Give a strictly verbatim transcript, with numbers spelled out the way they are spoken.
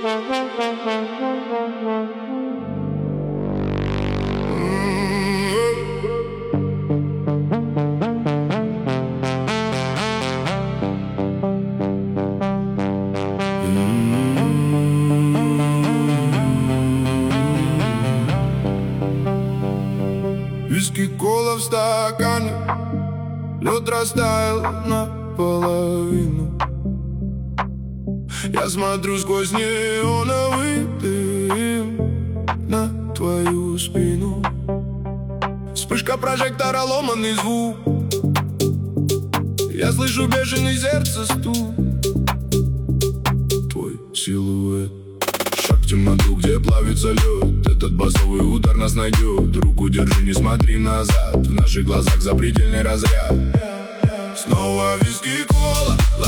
Виски, кола в стакане, лед растаял наполовину. Я смотрю сквозь неоновый дым на твою спину. Вспышка прожектора, ломанный звук. Я слышу бешеный сердце стук. Твой силуэт, шаг в темноту, где плавится лед. Этот басовый удар нас найдет. Руку держи, не смотри назад. В наших глазах запредельный разряд. Снова виски, кола,